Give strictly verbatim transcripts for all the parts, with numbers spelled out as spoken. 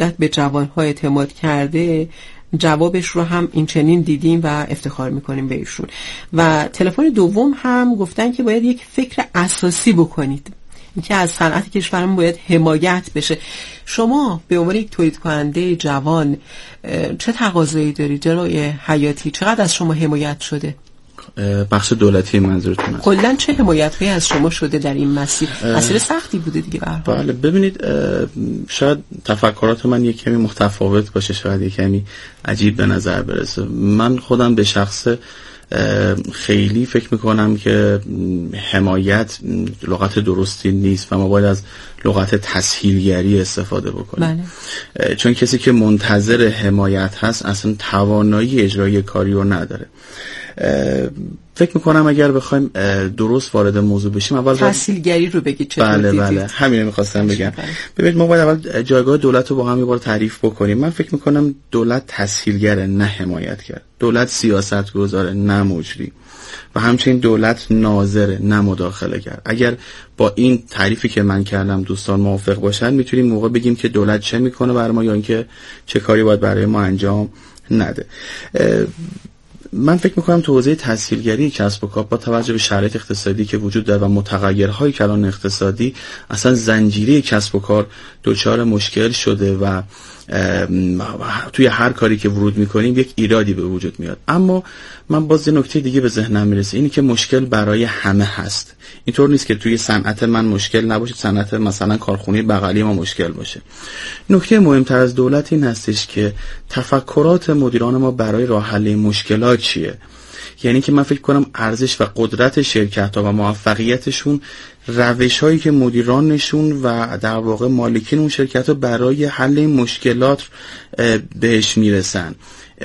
مدت به جوانها اعتماد کرده، جوابش رو هم این چنین دیدیم و افتخار میکنیم به ایشون. و تلفن دوم هم گفتن که باید یک فکر اساسی بکنید، اینکه از صنعت کشورمون باید حمایت بشه. شما به عنوان یک تولید کننده جوان چه تقاضایی دارید جناب حیاتی؟ چقدر از شما حمایت شده؟ بخش دولتی منظورتون است؟ کلا چه حمایت‌هایی از شما شده در این مسیر؟ مسیر سختی بوده دیگه به هر حال. بله ببینید، شاید تفکرات من یک کمی متفاوت باشه، شاید یک کمی عجیب به نظر برسه. من خودم به شخص خیلی فکر میکنم که حمایت لغت درستی نیست و ما باید از لغت تسهیلگری استفاده بکنیم. بله. چون کسی که منتظر حمایت هست اصلا توانایی اجرای کاری رو نداره. فکر میکنم اگر بخوایم درست وارد موضوع بشیم اول تسهیلگری رو بگید چطور بله دیدید؟ بله همین رو میخواستم بگم. ببینید ما باید اول جایگاه دولت رو با هم یه بار تعریف بکنیم. من فکر میکنم دولت تسهیلگره نه حمایتگر. دولت سیاست گذاره نه مجری و همچنین دولت ناظره نه مداخله گر. اگر با این تعریفی که من کردم دوستان موافق باشن میتونیم موقع بگیم که دولت چه میکنه برای ما یا اینکه چه کاری باید برای ما انجام نده. من فکر میکنم تو حوزه تسهیلگری کسب و کار با توجه به شرایط اقتصادی که وجود داره و متغیرهای کلان اقتصادی اصلا زنجیره کسب و کار دچار مشکل شده و توی هر کاری که ورود میکنیم یک ایرادی به وجود میاد. اما من باز یه نکته دیگه به ذهنم میرسه، اینی که مشکل برای همه هست. اینطور نیست که توی صنعت من مشکل نباشه، صنعت مثلا کارخونه بغلی ما مشکل باشه. نکته مهمتر از دولت این هستش که تفکرات مدیران ما برای راه حل مشکلات چیه. یعنی که من فکر کنم ارزش و قدرت شرکت ها و موفقیتشون روش هایی که مدیرانشون و در واقع مالکین اون شرکت ها برای حل مشکلات بهش میرسن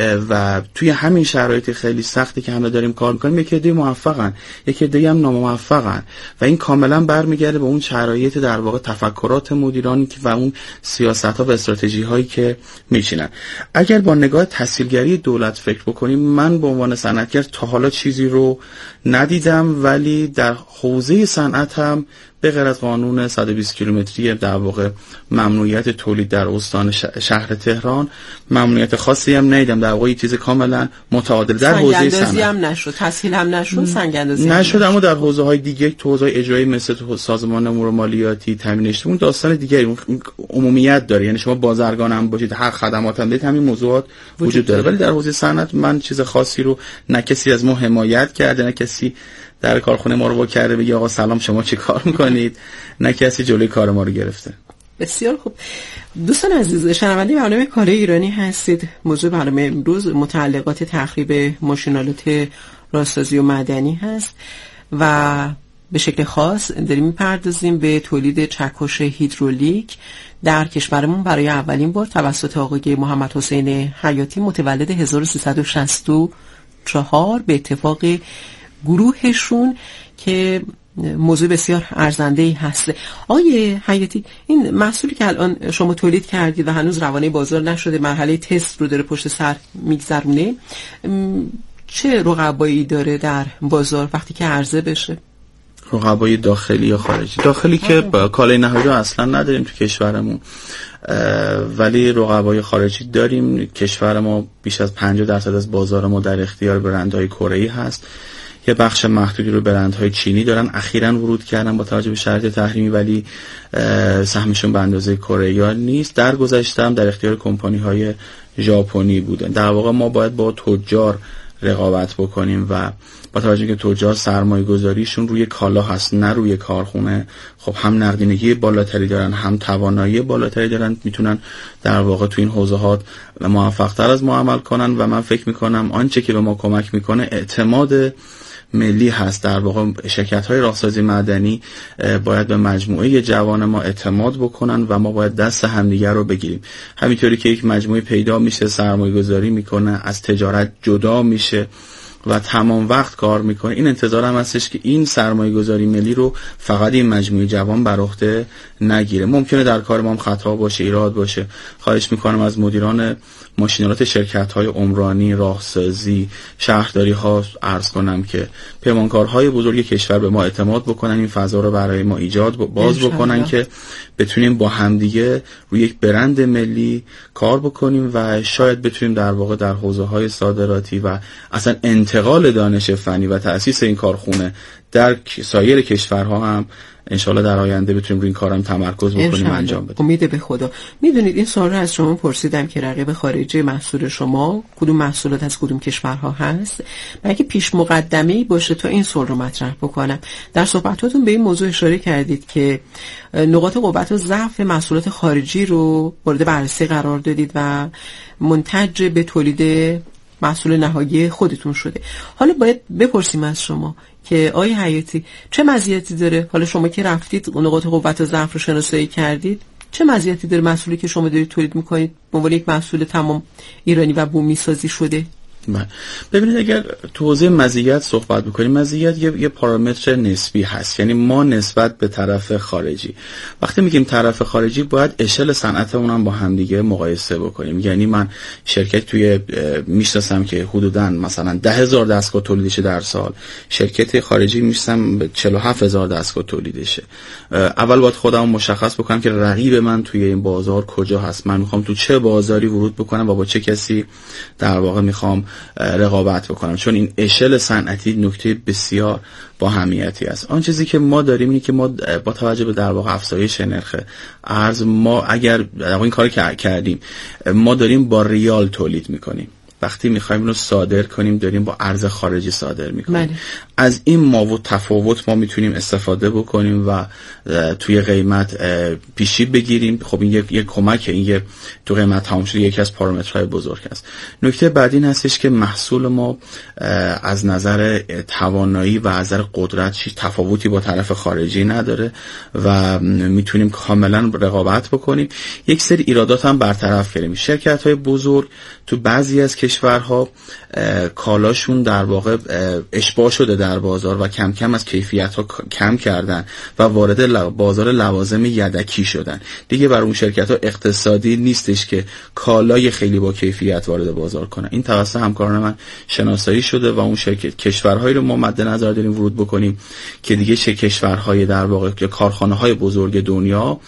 و توی همین شرایط خیلی سختی که همه داریم کار میکنیم یک عده موفقن، یک عده هم ناموفقن و این کاملا برمیگرده به اون شرایط در واقع تفکرات مدیرانی و اون سیاست ها و استراتژی هایی که میچینن. اگر با نگاه تسهیلگری دولت فکر بکنیم، من به عنوان صنعتگر تا حالا چیزی رو ندیدم، ولی در حوزه صنعت هم به غیر از قانون صد و بیست کیلومتری در واقع ممنوعیت تولید در استان شهر تهران ممنوعیت خاصی هم ندیدم. در واقع چیز کاملا متعادل در حوزه صنعت هم نشد، تسهیل هم نشد، سنگ اندازی نشد. اما در حوزه های دیگه، تو حوزه اجرایی مثل سازمان امور مالیاتی، تامین اجتماعی، اون داستان دیگری، اون عمومیت داره. یعنی شما بازرگان هم باشید، هر خدمات هم بدید، همین موضوعات وجود داره. ولی در حوزه صنعت من چیز خاصی رو نه کسی از ما حمایت کرده، نه کسی در کارخونه ما رو با کرده بگی آقا سلام شما چی کار میکنید، نه کسی جلوی کار ما رو گرفته. بسیار خوب. دوستان عزیز، شنونده برنامه کار ایرانی هستید. موضوع برنامه امروز متعلقات تخریب ماشینالات راهسازی و معدنی هست و به شکل خاص داریم میپردازیم به تولید چکش هیدرولیک در کشورمون برای اولین بار توسط آقای محمد حسین حیاتی متولد هزار و سیصد و شصت و چهار به اتفاق گروهشون که موضوع بسیار ارزنده‌ای هست. آقای حیاتی، این محصولی که الان شما تولید کردید و هنوز روانه بازار نشده، مرحله تست رو داره پشت سر میگذرونه، چه رقبایی داره در بازار وقتی که عرضه بشه؟ رقبای داخلی یا خارجی؟ داخلی که کالای نهایی اصلا نداریم تو کشورمون، ولی رقبای خارجی داریم. کشور ما بیش از پنجاه درصد از بازار ما در اختیار برندهای کره‌ای هست. یه بخش محدودی رو برندهای چینی دارن، اخیراً ورود کردن با توجه به شرایط تحریمی، ولی سهمشون به اندازه کره‌ای نیست. در گذشته هم در اختیار کمپانی‌های ژاپنی بودن. در واقع ما باید با تجار رقابت بکنیم و با توجه که تجار سرمایه گذاریشون روی کالا هست نه روی کارخونه، خب هم نقدینگی بالاتری دارن هم توانایی بالاتری دارن، میتونن در واقع تو این حوزه ها موفق‌تر از ما عمل کنن و من فکر میکنم آنچه که به ما کمک میکنه اعتماد ملی هست. در واقع شرکت‌های راهسازی معدنی باید به مجموعه جوان ما اعتماد بکنن و ما باید دست همدیگر رو بگیریم. همینطوری که یک مجموعه پیدا میشه، سرمایه‌گذاری میکنه، از تجارت جدا میشه و تمام وقت کار میکنه، این انتظار هم هستش که این سرمایه گذاری ملی رو فقط این مجموعه جوان بر عهده نگیره. ممکنه در کار ما هم خطا باشه، ایراد باشه. خواهش میکنم از مدیران ماشینالات شرکت‌های عمرانی، راهسازی، شهرداری ها عرض کنم که پیمانکارهای بزرگ کشور به ما اعتماد بکنن، این فضا رو برای ما ایجاد باز بکنن که بتونیم با همدیگه روی یک برند ملی کار بکنیم و شاید بتونیم در واقع در حوزه‌های صادراتی و اصلا انتقال دانش فنی و تأسیس این کارخونه در سایر کشورها هم انشالله در آینده بتونیم روی این کارم تمرکز بکنیم، انجام بدیم. امید به خدا. میدونید این سوال رو از شما پرسیدم که رقیب خارجی محصول شما کدوم محصولات از کدوم کشورها هست، بلکه پیش مقدمه‌ای باشه تا این سوال رو مطرح بکنم. در صحبتاتون به این موضوع اشاره کردید که نقاط قوت و ضعف محصولات خارجی رو مورد بررسی قرار دادید و منتج به تولید محصول نهایی خودتون شده. حالا باید بپرسیم از شما که آقای حیاتی چه مزیتی داره، حالا شما که رفتید نقاط قوت و ضعف رو شناسایی کردید، چه مزیتی داره محصولی که شما دارید تولید میکنید به عنوان یک محصول تمام ایرانی و بومی سازی شده؟ ببینید اگر تو حوزه مزیت صحبت بکنیم، مزیت یه, یه پارامتر نسبی هست، یعنی ما نسبت به طرف خارجی، وقتی میگیم طرف خارجی باید اشل صنعتمون هم با همدیگه مقایسه بکنیم. یعنی من شرکت توی میشناسم که حدوداً مثلا ده هزار دستگاه تولیدشه در سال، شرکت خارجی میشناسم چهل و هفت هزار دستگاه تولیدشه. اول باید خودم مشخص بکنم که رقیب من توی این بازار کجا هست، من میخوام تو چه بازاری ورود بکنم و با چه کسی در واقع میخوام رقابت بکنم، چون این اشل صنعتی نکته بسیار با اهمیتی است. آن چیزی که ما داریم اینه که ما با توجه به در واقع افزایش نرخ ارز، ما اگر این کارو کردیم ما داریم با ریال تولید میکنیم، وقتی میخوایم اینو صادر کنیم داریم با ارز خارجی صادر میکنیم. من. از این ماو تفاوت ما میتونیم استفاده بکنیم و توی قیمت پیشی بگیریم. خب این یک کمک، این یه تو قیمت تمام شده یکی از پارامترهای بزرگ است. نکته بعدی این هستش که محصول ما از نظر توانایی و از نظر قدرت چیز تفاوتی با طرف خارجی نداره و میتونیم کاملا رقابت بکنیم. یک سری ایرادات هم برطرف کنیم. شرکت‌های بزرگ تو بعضی از کشورها کالاشون در واقع اشباع شده در بازار و کم کم از کیفیت ها کم کردن و وارد بازار لوازم یدکی شدن. دیگه برای اون شرکت ها اقتصادی نیستش که کالای خیلی با کیفیت وارد بازار کنن. این توسط همکاران من شناسایی شده و اون شرکت کشورهایی رو ما مد نظر داریم ورود بکنیم که دیگه چه کشورهای در واقع کارخانه های بزرگ دنیا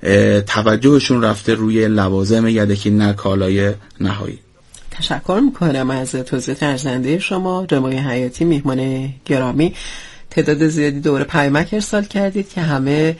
توجهشون رفته روی لوازم یدکی نه کالای نهایی. تشکر میکنم از توضیح ارزنده شما جناب حیاتی، میهمان گرامی. تعداد زیادی دوره پیامک ارسال کردید که همه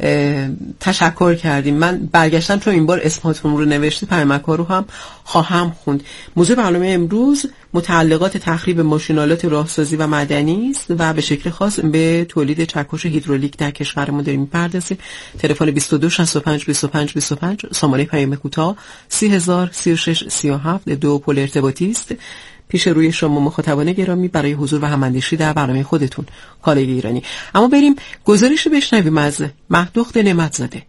تشکر کردیم. من برگشتم چون این بار اسماتون رو نوشته، پیامک ها رو هم خواهم خوند. موضوع برنامه امروز متعلقات تخریب ماشینالات راهسازی و مدنی است و به شکل خاص به تولید چکش هیدرولیک در کشورمون داریم می‌پردازیم. تلفن بیست و دو شصت و پنج بیست و پنج بیست و پنج، سامانه پیام کوتاه سی هزار سی و شش سی و هفت، دو پل ارتباطی است. پیش روی شما مخاطبان گرامی برای حضور و هماندیشی در برنامه خودتون کالای ایرانی. اما بریم گزارش بشنویم از مهدوخت نعمت‌زاده.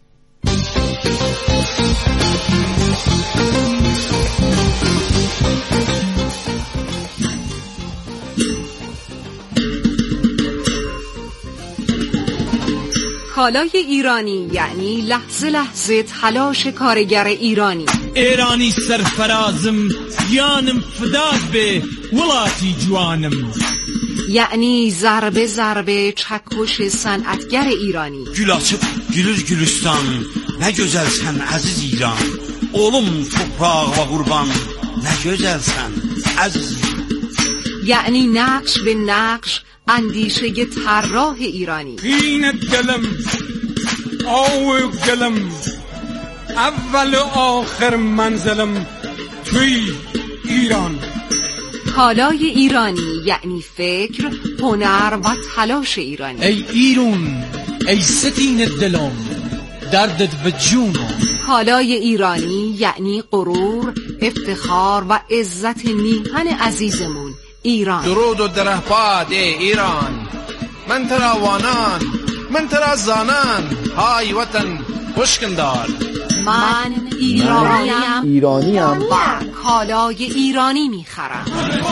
کالای ایرانی یعنی لحظه لحظه تلاش کارگر ایرانی. ایرانی سرفرازم، یانم فداد به ولاتی جوانم. یعنی ضربه ضربه چکش صنعتگر ایرانی. Gül açıb gülür Gülüstan, nə gözəlsən əziz İran. Oğlum toprağa qurban, nə gözəlsən əziz. یعنی نقش به نقش اندیشه طراح ایرانی. قینت گلم آو گلم اول و آخر منزلم توی ایران. کالای ایرانی یعنی فکر، هنر و تلاش ایرانی. ای ایران، ای ستین دلم، دردت به جونم. کالای ایرانی یعنی غرور، افتخار و عزت میهن عزیزمون ایران. درود و درهباد ای ایران، من ترا وانان، من ترا زانان، های وطن خوشکندار. من ایرانیم ایرانیم و کالای ایرانی میخرم.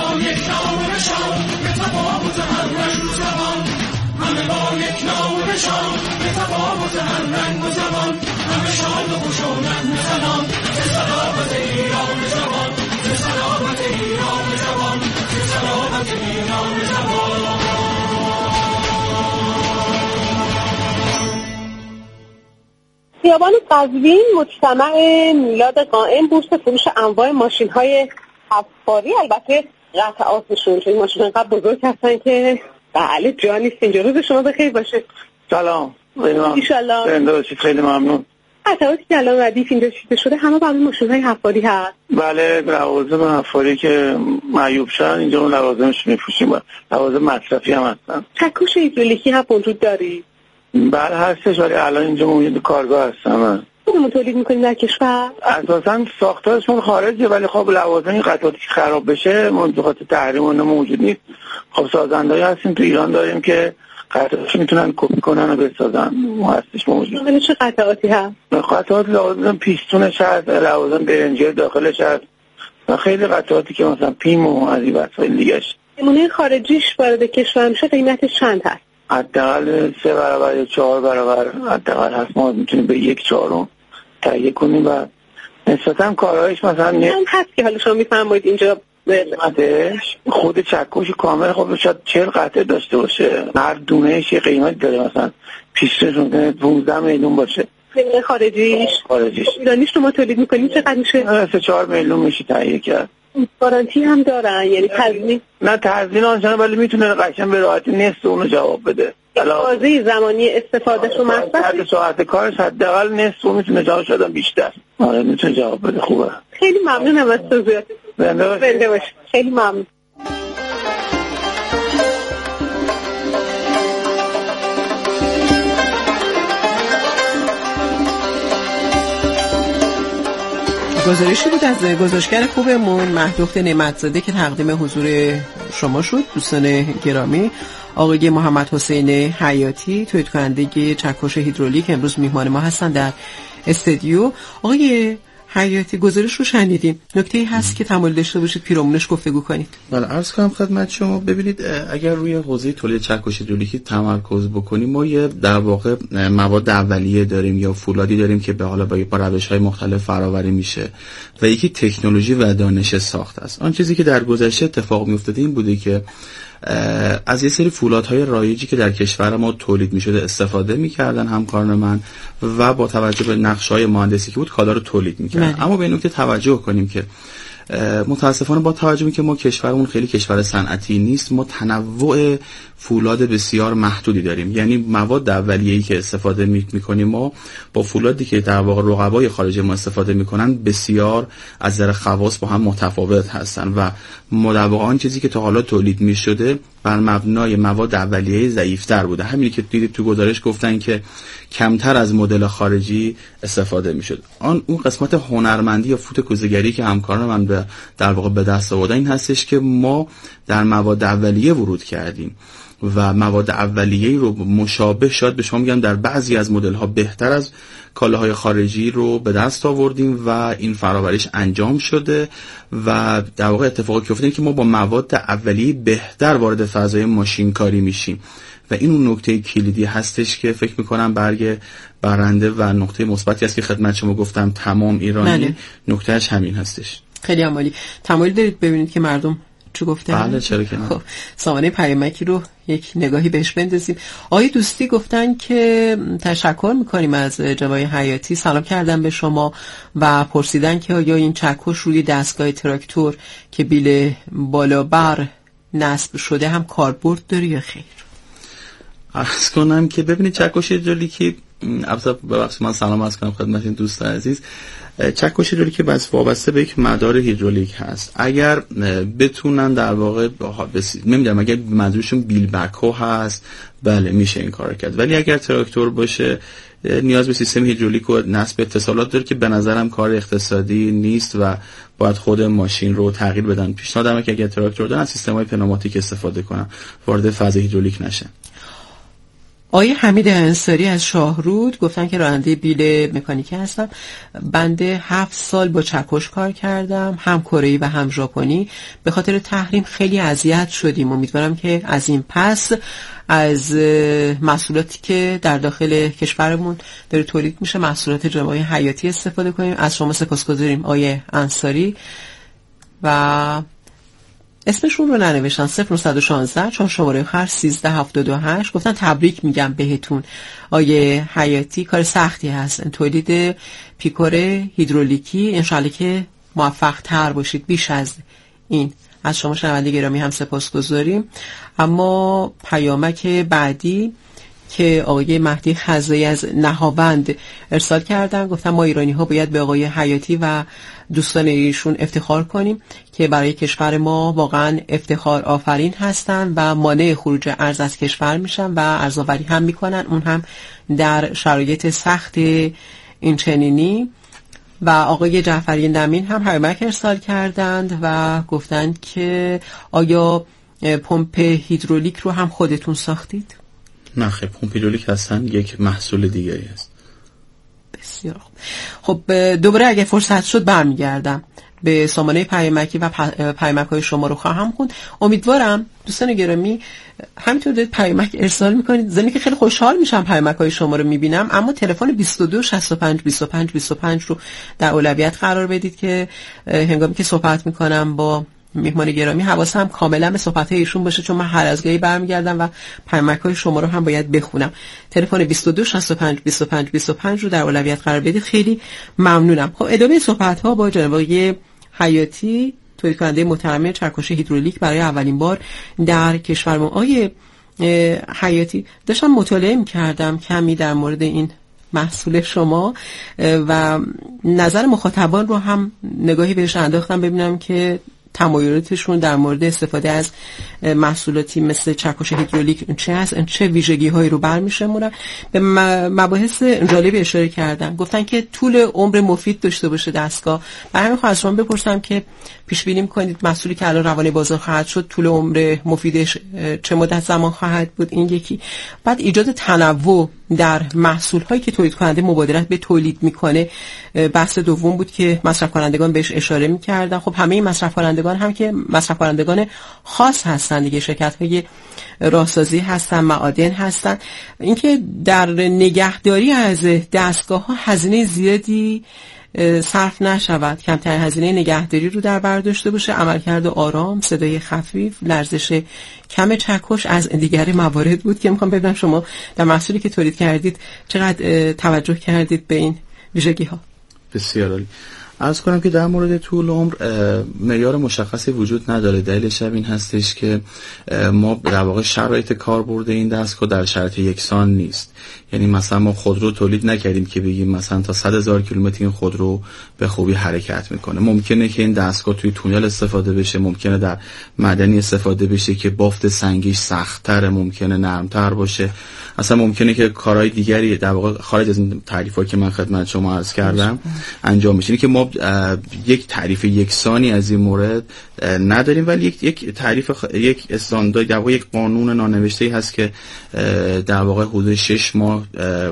خیابان قزوین مجتمع میلاد قائم بورس فروش انواع ماشین‌های حفاری، البته قطعاتشون، چون ماشین قبل بزرگ هستن که بله جا نیست. اینجا روز شما بخیر باشه. سلام. ایشالله. زنده باشید. خیلی ممنون. قطعاتی که الان ردیف اینجا چیده شده همه برای ماشین‌های حفاری هست. بله، لوازم حفاری که معیوب شدن اینجا اون لوازمش می‌فروشیم. لوازم مصرفی هم هستن. چکش هیدرولیکی هم وجود داری؟ بله هستش، ولی الان اینجا موجود کارگاه هستم. خودمون تولید می‌کنیم در کشور؟ اساساً ساختارشون خارجه، ولی خب لوازم قطعاتی که خراب بشه موضوعات تحریم اون موجود نیست. خب سازنده‌ای هستیم تو ایران داریم که قطعاتش میتونن کپی کنن و بسازن. ما هستش موجود. ولی چه قطعاتی هست؟ قطعات لوازم پیستونش هست، لوازم برنجر داخلش هست و خیلی قطعاتی که مثلا پیم و از این وسایل دیگه‌اش. نمونه خارجیش وارد کشور میشه قیمتش چند هست؟ حداقل سه برابر یا چهار برابر حداقل هست. ما میتونیم به یک چهارم تهیه کنیم و نسبتاً کارهایش مثلا نه هست که حالا شما میفرمایید اینجا قیمتش خود چکش کامل خب شاید چهل قطعه داشته باشه، هر دونهش یه قیمت داره، مثلا پیشش ممکنه پانزده میلیون باشه. نمونه خارجیش خارجیش ایرانیش رو ما تولید میکنیم چقدر میشه؟ سه چهار میلیون میشه تهیه کرد. گارانتی هم دارن یعنی تضمین؟ نه تضمین آنچنان، ولی میتونه قشنگ به راحتی نصف اونو جواب بده. بازه زمانی استفادهش رو مصرف ساعت کارش حداقل نصف اون میتونه جواب شده بیشتر. آره میتونه جواب بده. خوبه. خیلی ممنونم از توضیحاتتون. زنده باشید. خیلی ممنون. گزارشی بود از گزارشگر خوبمون مهدوخت نعمتزاده که تقدیم حضور شما شد. دوستان گرامی، آقای محمد حسین حیاتی تولید کننده چکش هیدرولیک امروز میهمان ما هستن در استودیو. آقای حیاتی گزارش رو شنیدیم، نکته‌ای هست که تمایل داشته باشید پیرامونش گفتگو کنید؟ بله عرض کنم خدمت شما. ببینید اگر روی حوزه تولید چکش هیدرولیکی تمرکز بکنیم، ما یه در واقع مواد اولیه داریم یا فولادی داریم که به حالا با روش‌های مختلف فراوری میشه و یکی تکنولوژی و دانش ساخت است. آن چیزی که در گذشته اتفاق میافتاده این بوده که از یه سری فولادهای رایجی که در کشور ما تولید میشده استفاده میکردن همکاران من و با توجه به نقشه‌های مهندسی که بود کالا رو تولید میکردن. اما به این نکته توجه کنیم که متاسفانه با توجه به که ما کشورمون خیلی کشور صنعتی نیست، ما تنوع فولاد بسیار محدودی داریم. یعنی مواد اولیه‌ای که استفاده می‌کنیم ما با فولادی که در واقع رقبای خارجی ما استفاده می‌کنن بسیار از نظر خواص با هم متفاوت هستن و مدواقع آن چیزی که تا حالا تولید می‌شده بر مبنای مواد اولیه ضعیف‌تر بوده. همینی که دیدید تو گزارش گفتن که کمتر از مدل خارجی استفاده می‌شد. آن اون قسمت هنرمندی یا فوت کوزه‌گری که همکاران من به در واقع به دست آوردن این هستش که ما در مواد اولیه ورود کردیم و مواد اولیه‌ای رو مشابه شاید به شما میگم در بعضی از مدل‌ها بهتر از کالاهای خارجی رو به دست آوردیم و این فراوریش انجام شده و در واقع اتفاقی که افتاد که ما با مواد اولیه بهتر وارد فضای ماشینکاری میشیم و این اون نکته کلیدی هستش که فکر میکنم برگ برنده و نقطه مثبتی است که خدمت شما گفتم تمام ایرانی نکتهش همین هستش. خیلی عالی. تمایل دارید ببینید که مردم چه گفتن؟ بله چرا که نه. خب سامانه پیامکی رو یک نگاهی بهش بندازیم. آقای دوستی گفتن که تشکر میکنیم از جناب حیاتی، سلام کردن به شما و پرسیدن که آیا این چکش روی دستگاه تراکتور که بیل بالا بر نصب شده هم کاربرد داره یا خیر؟ عرض کنم که ببینید چکش هیدرولیکی، البته ببخشید من سلام عرض کنم خدمت این دوست عزیز، چکش هیدرولیکی بس وابسته به یک مدار هیدرولیک هست. اگر بتونن در واقع نمیدونم اگر منظورشون بیل بک‌هو هست بله میشه این کار کرد، ولی اگر تراکتور باشه نیاز به سیستم هیدرولیک و نصب اتصالات داره که به نظرم کار اقتصادی نیست و باید خود ماشین رو تغییر بدن. پیشنهادم که اگر تراکتور دارن از سیستم‌های پنوماتیک استفاده کنن وارد فاز هیدرولیک نشن. آقای حمید انصاری از شاهرود گفتن که راننده بیل مکانیکی هستم. بنده هفت سال با چکش کار کردم، هم کره‌ای و هم ژاپنی. به خاطر تحریم خیلی اذیت شدیم. امیدوارم که از این پس از محصولاتی که در داخل کشورمون داره تولید میشه، محصولات جنبه‌های حیاتی استفاده کنیم. از شما سپاسگزاریم آقای انصاری. و اسمشون رو ننوشتن، صفر نه یک شش چون شماره خر سیزده هفتاد و هشت. گفتن تبریک میگم بهتون آیه حیاتی، کار سختی هست تولید پیکور هیدرولیکی، انشالله که موفق تر باشید بیش از این. از شما شنونده گرامی هم سپاسگزاریم. اما پیامک بعدی که آقای مهدی خزایی از نهاوند ارسال کردن، گفتن ما ایرانی ها باید به آقای حیاتی و دوستان ایشون افتخار کنیم که برای کشور ما واقعا افتخار آفرین هستن و مانع خروج ارز از کشور میشن و ارزآوری هم میکنن، اون هم در شرایط سخت این چنینی. و آقای جعفری نمین هم پیامک ارسال کردند و گفتند که آیا پمپ هیدرولیک رو هم خودتون ساختید؟ نه خیلی، پمپ هیدرولیک هستن یک محصول دیگری است. بسیار خب. دوباره اگه فرصت شد برمیگردم به سامانه پیامکی و پیامک‌های شما رو خواهم خوند. امیدوارم دوستان گرامی همینطور دارید پیامک ارسال میکنید، زمین که خیلی خوشحال میشم پیامک‌های شما رو میبینم. اما تلفن بیست و دو شصت و پنج بیست و پنج بیست و پنج رو در اولویت قرار بدید که هنگامی که صحبت میکنم با میهمان گرامی حواسم کاملا به صحبت‌های ایشون باشه، چون من هر از گاهی برمیگردم و پیامک‌های شما رو هم باید بخونم. تلفن بیست و دو شصت و پنج بیست و پنج بیست و پنج رو در اولویت قرار بدید. خیلی ممنونم. خب ادامه صحبت‌ها با جناب آقای حیاتی، تولید کننده محترم چکش هیدرولیک برای اولین بار در کشورمون. آقای حیاتی، داشتم مطالعه می‌کردم کمی در مورد این محصول شما و نظر مخاطبان رو هم نگاهی بهش انداختم ببینم که تمایلاتشون در مورد استفاده از محصولاتی مثل چکش هیدرولیک چه هست، چه ویژگی هایی رو برمی‌شمارن. به مباحث جالبی اشاره کردن، گفتن که طول عمر مفید داشته باشه دستگاه. برای همین خواهد شما بپرسم که پیش بینی می‌کنید محصولی که الان روانه بازار خواهد شد طول عمر مفیدش چه مدت زمان خواهد بود؟ این یکی. بعد ایجاد تنوع در محصول هایی که تولید کننده مبادرت به تولید میکنه، بحث دوم بود که مصرف کنندگان بهش اشاره میکردن. خب همه این مصرف کنندگان هم که مصرف کنندگان خاص هستن دیگه، شرکت های راهسازی هستن، معادن هستن. اینکه در نگهداری از دستگاه ها هزینه زیادی صرف نشود، کمتر هزینه نگهداری رو در بر داشته باشه، عملکرد آرام، صدای خفیف، لرزش کم چکش از دیگر موارد بود که میخوام ببینم شما در محصولی که تولید کردید چقدر توجه کردید به این ویژگی ها. بسیار عالی. عرض کنم که در مورد طول عمر معیار مشخصی وجود نداره. دلیلش این هستش که ما در واقع شرایط کاربرد این دستگاه در شرایط یکسان نیست. یعنی مثلا ما خودرو تولید نکردیم که بگیم مثلا تا صد هزار کیلومتر این خودرو به خوبی حرکت میکنه. ممکنه که این دستگاه توی تونل استفاده بشه، ممکنه در معدنی استفاده بشه که بافت سنگیش سخت‌تر، ممکنه نرمتر باشه، اصلا ممکنه که کارهای دیگری در واقع خارج از این تعریفایی که من خدمت شما عرض کردم انجام بشه. که ما یک تعریف یکسانی از این مورد نداریم، ولی یک یک تعریف خ... یک استاندارد در واقع یک قانون نانوشته‌ای هست که در واقع حدود شش ماه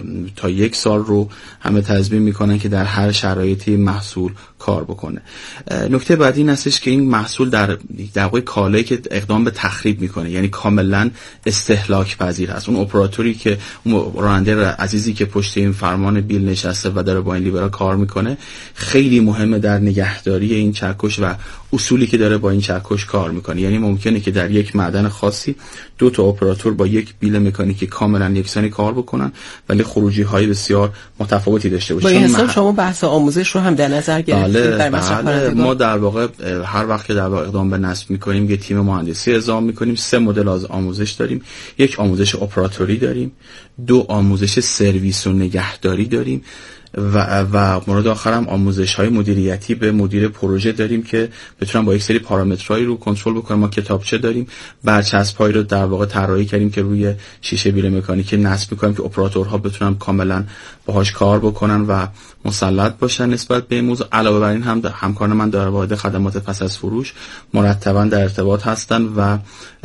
تا یک سال رو همه تضمین میکنن که در هر شرایطی محصول کار بکنه. نکته بعدی این هستش که این محصول در در واقع کالایی که اقدام به تخریب میکنه، یعنی کاملا استهلاک پذیر هست. اون اپراتوری که اون راننده عزیزی که پشت این فرمان بیل نشسته و داره با این لیورا کار میکنه، خیلی مهمه در نگهداری این چکش و اصولی که داره با این چکش کار میکنه. یعنی ممکنه که در یک معدن خاصی دو تا اپراتور با یک بیل مکانیکی کاملا یکسانی کار بکنن ولی خروجی های بسیار متفاوتی داشته باشه. با این حساب شما بحث آموزش رو هم در نظر گرفتید؟ بله، بله. ما در واقع هر وقت که در واقع اقدام به نصب میکنیم یه تیم مهندسی اعزام میکنیم. سه مدل از آموزش داریم. یک آموزش اپراتوری داریم، دو آموزش سرویس و نگهداری داریم و و مورد آخرم آموزش‌های مدیریتی به مدیر پروژه داریم که بتونن با یک سری پارامترهایی رو کنترل بکنن. ما کتابچه داریم، برچسب‌هایی رو در واقع طراحی کردیم که روی شیشه بیل مکانیکی نصب می‌کنیم که اپراتورها بتونن کاملا باهاش کار بکنن و مسلط باشن نسبت به این موضوع. علاوه بر این هم همکاران من در واحد خدمات پس از فروش مرتباً در ارتباط هستن و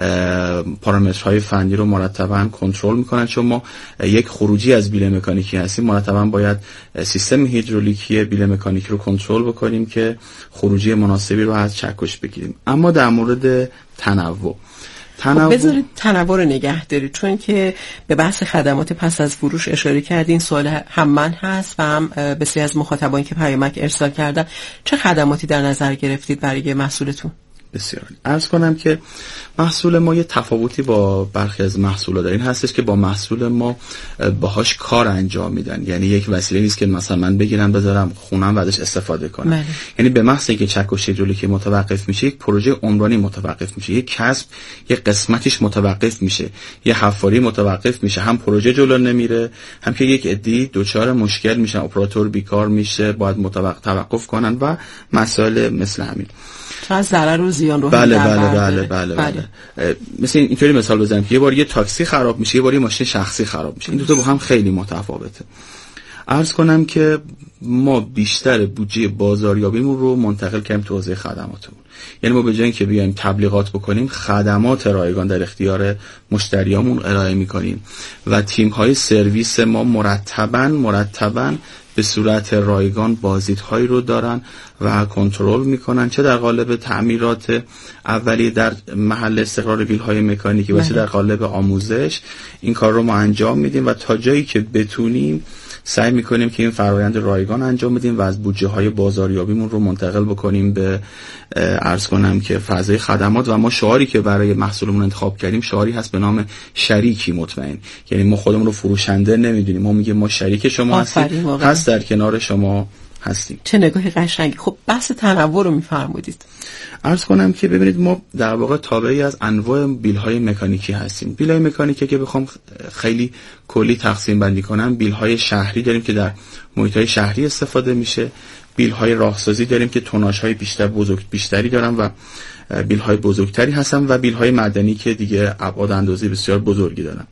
پارامترهای فنی رو مرتباً کنترل می‌کنن. چون ما یک خروجی از بیل مکانیکی هستیم، مرتباً باید سیستم هیدرولیکی بیل مکانیکی رو کنترل بکنیم که خروجی مناسبی رو از چکش بگیریم. اما در مورد تنوع تنوع خب بذارید تنوع رو نگه دارید، چون که به بحث خدمات پس از فروش اشاره کردین. سوال هم من هست و هم بسیاری از مخاطبانی که پیامک ارسال کردن. چه خدماتی در نظر گرفتید برای محصولتون؟ بسیار عرض کنم که محصول ما یه تفاوتی با برخی از محصولات داره، این هستش که با محصول ما باهاش کار انجام میدن. یعنی یک وسیله نیست که مثلا من بگیرم بذارم خونم و ازش استفاده کنم. مالی. یعنی به محض اینکه چکش هیدرولیکی متوقف میشه، یک پروژه عمرانی متوقف میشه، یک کسب یک قسمتش متوقف میشه، یه حفاری متوقف میشه. هم پروژه جلو نمیره، هم که یک عده‌ای دچار مشکل میشن، اپراتور بیکار میشه، باید متوقف توقف کنن و مسائل مثل همین. از ضرر و زیان رو بله بله بله بله, بله. بله. مثل اینطوری مثال بزنم که یه بار یه تاکسی خراب میشه، یه بار یه ماشین شخصی خراب میشه. این دو تا با هم خیلی متفاوته. عرض کنم که ما بیشتر بودجه بازاریابیمون رو منتقل کردیم تو حوزه خدماتمون. یعنی ما به جای اینکه بیایم تبلیغات بکنیم، خدمات رایگان در اختیار مشتریامون ارائه میکنیم و تیم‌های سرویس ما مرتباً مرتباً به صورت رایگان بازدیدهایی رو دارن و کنترل میکنن، چه در قالب تعمیرات اولیه در محل استقرار بیل‌های مکانیکی و چه در قالب آموزش. این کار رو ما انجام میدیم و تا جایی که بتونیم سعی میکنیم که این فرآیند رایگان انجام بدیم و از بودجه های بازاریابیمون رو منتقل بکنیم به عرض کنم که فضای خدمات. و ما شعاری که برای محصولمون انتخاب کردیم شعاری هست به نام شریکی مطمئن. یعنی ما خودمون رو فروشنده نمیدونیم، ما میگیم ما شریک شما هستیم، پس در کنار شما هستیم. چه نگاه قشنگی. خب بحث تنوع رو میفرمودید. عرض کنم که ببینید ما در واقع تابعی از انواع بیل‌های مکانیکی هستیم. بیل‌های مکانیکی که بخوام خیلی کلی تقسیم بندی کنم، بیل‌های شهری داریم که در محیط‌های شهری استفاده میشه، بیل‌های راهسازی داریم که توناژهای بیشتر بزرگ بیشتری دارن و بیل‌های بزرگتری هستن، و بیل‌های معدنی که دیگه ابعاد اندازی بسیار بزرگی دارن.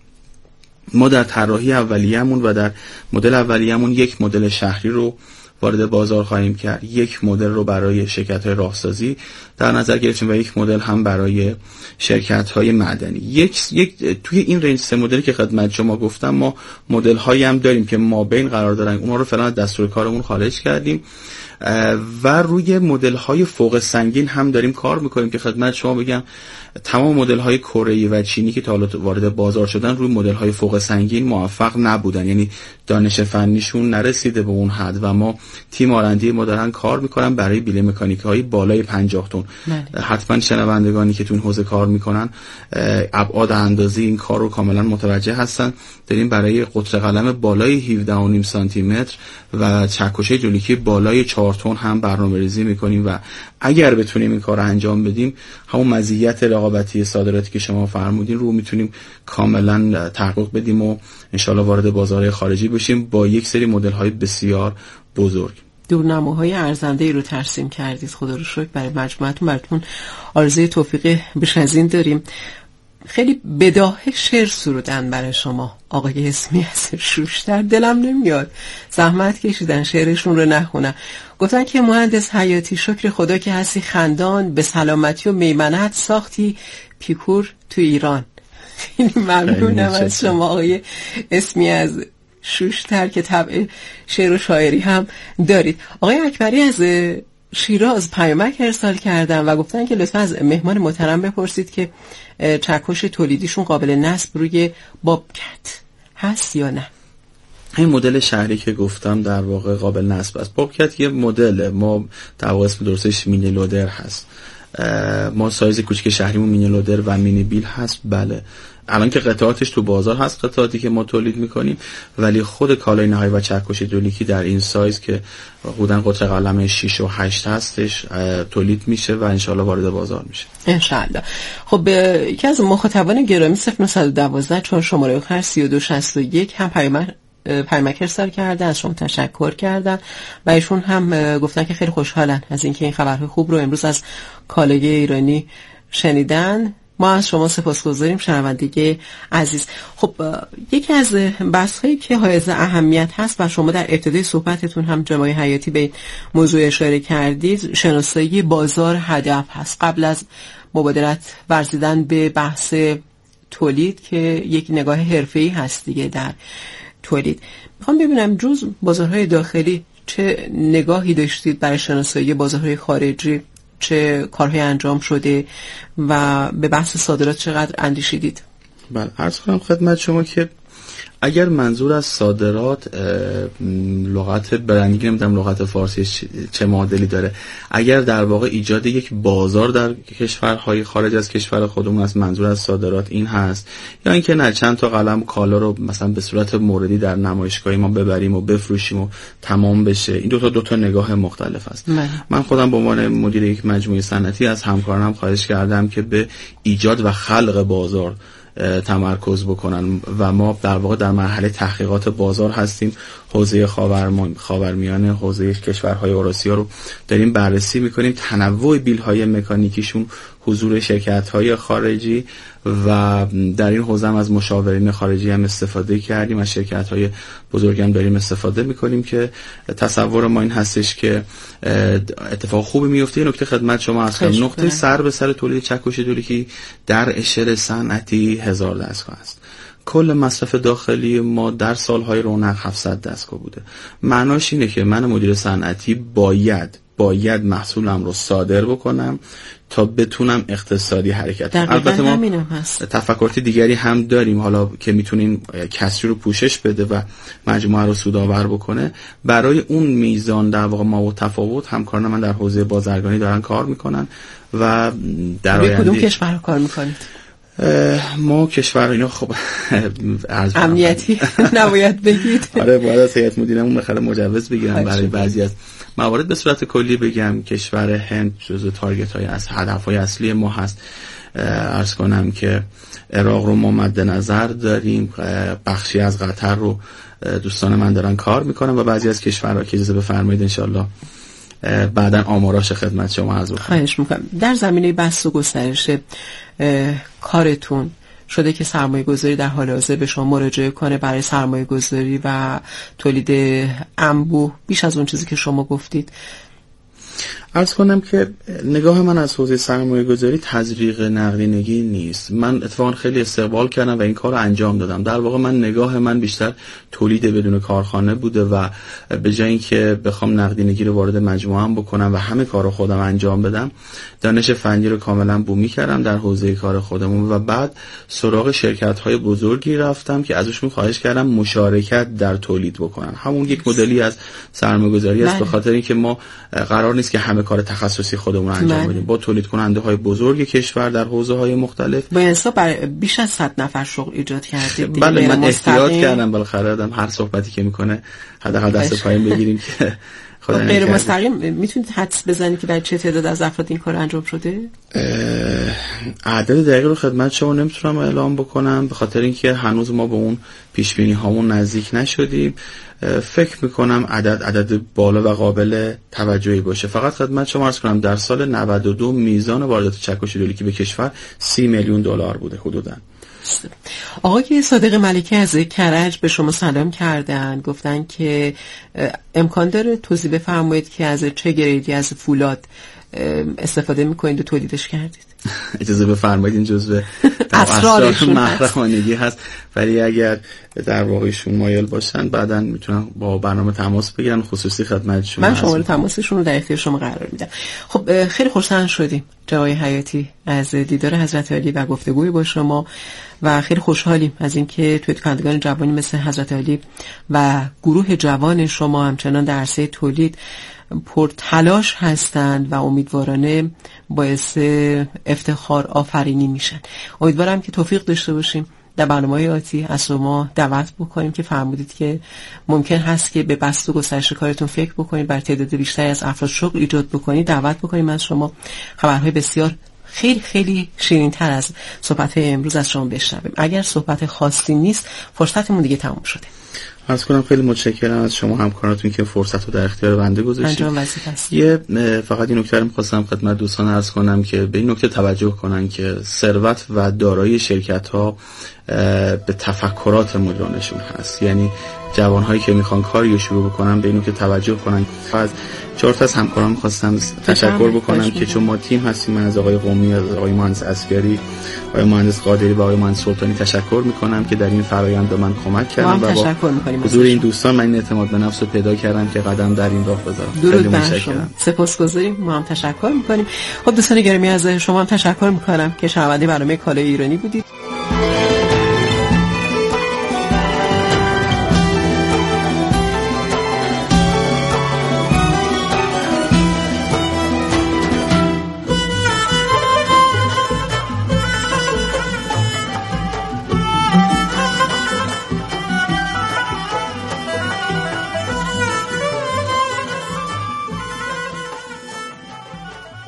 ما در طراحی اولیه‌مون و در مدل اولیه‌مون یک مدل شهری رو وارد بازار خواهیم کرد، یک مدل رو برای شرکت‌های راهسازی در نظر گرفتیم و یک مدل هم برای شرکت‌های معدنی. یک یک توی این رنج سه مدلی که خدمت شما گفتم ما مدل‌هایی هم داریم که ما بین قرار دارن، اونها رو فعلا از دستور کارمون خارج کردیم و روی مدل‌های فوق سنگین هم داریم کار می‌کنیم که خدمت شما بگم تمام مدل‌های کره‌ای و چینی که تا حالا وارد بازار شدن روی مدل‌های فوق سنگین موفق نبودن، یعنی دانش فنیشون نرسیده به اون حد و ما تیم آرندی ما دارن کار می‌کنن برای بیل مکانیک‌های بالای پنجاه تن. حتما شنوندگانی که تو این حوزه کار می‌کنن ابعاد اندازی این کار رو کاملا متوجه هستن. داریم برای قطر قلم بالای هفده و نیم سانتی متر و چکش هیدرولیکی بالای چهار تن هم برنامه‌ریزی می‌کنیم و اگر بتونیم این کار رو انجام بدیم همون مزیت رقابتی صادراتی که شما فرمودین رو میتونیم کاملا تحقق بدیم و انشالله وارد بازارهای خارجی بشیم با یک سری مدل‌های بسیار بزرگ. دورنماهای ارزنده‌ای رو ترسیم کردید. خدا رو شکر برای مجموعتون. براتون آرزوی توفیق بیش از این داریم. خیلی بداهه شعر سرودن برای شما آقای اسمی از شوشتر. دلم نمیاد زحمت کشیدن شعرشون رو نخونم. گفتن که مهندس حیاتی شکر خدا که هستی خندان، به سلامتی و میمنت ساختی پیکور تو ایران. خیلی ممنونم از شما آقای اسمی از شوشتر که طبع شعر و شاعری هم دارید. آقای اکبری از شیراز پیامک ارسال کردن و گفتن که لطفا از مهمان محترم بپرسید که چکش تولیدیشون قابل نصب روی بابکت هست یا نه. این مدل شهری که گفتم در واقع قابل نصب است. بابکت یه مدل، ما در واقع اسم درستش مینی لودر هست. ما سایز کوچیک شهریمون مینی لودر و مینی بیل هست. بله الان که قطعاتش تو بازار هست، قطعاتی که ما تولید میکنیم، ولی خود کالای نهایی و چکش هیدرولیکی در این سایز که حدوداً قطر قلم شش و هشت هستش تولید میشه و انشالله وارد بازار میشه انشالله. خب یکی از مخاطبان گرامی صفر نه یک دو چهار شماره آخر سی و دو شصت و یک هم پیام پیامک ارسال کردن، از شما تشکر کردن و ایشون هم گفتن که خیلی خوشحالن از اینکه این خبرهای خوب رو امروز از کالای ایرانی شنیدن. ما از شما سپاسگزاریم شنونده عزیز. خب یکی از بحث‌هایی که حائز اهمیت هست و شما در ابتدای صحبتتون هم جناب حیاتی به موضوع اشاره کردید، شناسایی بازار هدف هست قبل از مبادرت ورزیدن به بحث تولید که یک نگاه حرفه‌ای هست دیگه در تولید. میخوام ببینم جز بازارهای داخلی چه نگاهی داشتید برای شناسایی بازارهای خارجی، چه کارهای انجام شده و به بحث صادرات چقدر اندیشیدید؟ بله، عرض کنم خدمت شما که اگر منظور از صادرات لغت برندینگ، نمیدونم لغت فارسی چه معادلی داره، اگر در واقع ایجاد یک بازار در کشورهای خارج از کشور خودمون از منظور از صادرات این هست، یا اینکه نه چند تا قلم کالا رو مثلا به صورت موردی در نمایشگاهی ما ببریم و بفروشیم و تمام بشه، این دو تا دو تا نگاه مختلف است. من, من خودم به عنوان مدیر یک مجموعه صنعتی از همکارانم خواهش کردم که به ایجاد و خلق بازار تمرکز بکنن و ما در واقع در مرحله تحقیقات بازار هستیم. حوزه خاورمیانه، حوزه کشورهای اوراسیا رو داریم بررسی میکنیم، تنوع بیل‌های مکانیکیشون، حضور شرکت‌های خارجی و در این حوزه هم از مشاورین خارجی هم استفاده کردیم، از شرکت‌های بزرگ هم داریم استفاده میکنیم که تصور ما این هستش که اتفاق خوبی میفته. نکته خدمت شما از کنم، نقطه سر به سر تولید چکش دولیکی در اشر صنعتی هزار دستگاه است. کل مصرف داخلی ما در سالهای رونق هفتصد دستگاه بوده. معناش اینه که من مدیر صنعتی باید باید محصولم رو صادر بکنم تا بتونم اقتصادی حرکت کنم. البته ما تفکرات دیگری هم داریم حالا که میتونیم کسری رو پوشش بده و مجموعه رو سودآور بکنه. برای اون میزان در واقع ما و تفاوت همکاران من در حوزه بازرگانی دارن کار میکنن و در آینده کدوم کشور کار میکنید؟ ما کشور اینا خب امنیتی نباید بگید. آره باید از هیئت مدیرمون بخره مجوز بگیرم برای بعضی از موارد. به صورت کلی بگم کشور هند جزو تارگت های از هدف های اصلی ما هست. عرض کنم که عراق رو ما مد نظر داریم، بخشی از قطر رو دوستان من دارن کار میکنن و بعضی از کشورها که اجازه بفرمایید انشالله بعداً آماراش خدمت شما عرض کنم. خواهش میکنم. در زمینه بسط و گسترش کارتون شده که سرمایه گذاری در حال حاضر به شما مراجعه کنه برای سرمایه گذاری و تولید انبوه بیش از اون چیزی که شما گفتید؟ عرض کنم که نگاه من از حوزه سرمایه گذاری تزریق نقدینگی نیست. من اتفاقا خیلی استقبال کردم و این کار رو انجام دادم. در واقع من نگاه من بیشتر تولید بدون کارخانه بوده و به جای اینکه بخوام نقدینگی رو وارد مجموعه‌ام بکنم و همه کار رو خودم انجام بدم، دانش فنی رو کاملا بومی کردم در حوزه کار خودمون و بعد سراغ شرکت‌های بزرگی رفتم که ازشون خواهش کردم مشارکت در تولید بکنن. همون یک مدلی از سرمایه‌گذاری است، به خاطر اینکه ما قرار نیست که همه کار تخصصی خودمون انجام بدیم. با تولید کننده های بزرگ کشور در حوزه های مختلف با حساب بر بیش از صد نفر شغل ایجاد کردید. بله من احتیاط کردم بالاخره آدم هر صحبتی که میکنه حداقل دست پایین بگیریم که غیر مستقیم میتونید حدس بزنید که برای چه تعداد از افراد این کار انجام شده؟ عدد دقیق رو خدمت شما نمیتونم اعلام بکنم به خاطر اینکه هنوز ما به اون پیش بینی هامون نزدیک نشدیم. فکر میکنم عدد عدد بالا و قابل توجهی باشه. فقط خدمت شما عرض کنم در سال نود و دو میزان واردات چکش دولیکی به کشور سی میلیون دلار بوده حدوداً. آقای صادق ملکی از کرج به شما سلام کردن، گفتن که امکان داره توضیح بفرمایید که از چه گریدی از فولاد استفاده میکنید و تولیدش کردید؟ اجازه بفرمایید این جزء اسرار محرمانگی هست، ولی اگر در واقعشون مایل باشن بعداً میتونن با برنامه تماس بگیرن، خصوصی خدمت شما من شماره تماسشون رو در اختیار شما قرار میدم. خب خیلی خوشحال شدیم جناب حیاتی از دیدار حضرت علی و گفتگوی با شما و خیلی خوشحالیم از اینکه توی کنندگان جوانی مثل حضرت علی و گروه جوان شما همچنان در عرصه تولید پر تلاش هستند و امیدوارانه باعث افتخار آفرینی میشن. امیدوارم که توفیق داشته باشیم در برنامه‌های آتی از شما دعوت بکنیم که فرمودید که ممکن هست که به بسط و گسترش کارتون فکر بکنید، بر تعداد بیشتری از افراد شغل ایجاد بکنید. دعوت بکنیم از شما خبرهای بسیار خیلی خیلی شیرین‌تر از صحبت‌های امروز از شما بشنویم. اگر صحبت خاصی نیست فرصتمون دیگه تموم شده. عرض کنم خیلی متشکرم از شما همکاراتون که فرصت رو در اختیار بنده گذاشتید. یه فقط این نکته رو می‌خواستم خدمت دوستان عرض کنم که به این نکته توجه کنن که ثروت و دارایی شرکت‌ها به تفکرات مدیرانشون هست. یعنی جوان‌هایی که میخوان کاری رو شروع بکنن به این نکته توجه کنن. از چهار تا از همکاران می‌خواستم تشکر بکنم که چون ما تیم هستیم، من از آقای قومی، از آقای مهندس عسکری، آقای مهندس قادری و آقای مهندس سلطانی تشکر می‌کنم که در این فرآیند به من کمک کردن و با حضور این دوستان من این اعتماد به نفس رو پیدا کردم که قدم در این راه بذارم. درود بر شما. سپاسگزاریم. ما هم تشکر می‌کنیم. خب دوستان گرامی از شما هم تشکر می‌کنم که شنونده برنامه کالای ایرانی بودید.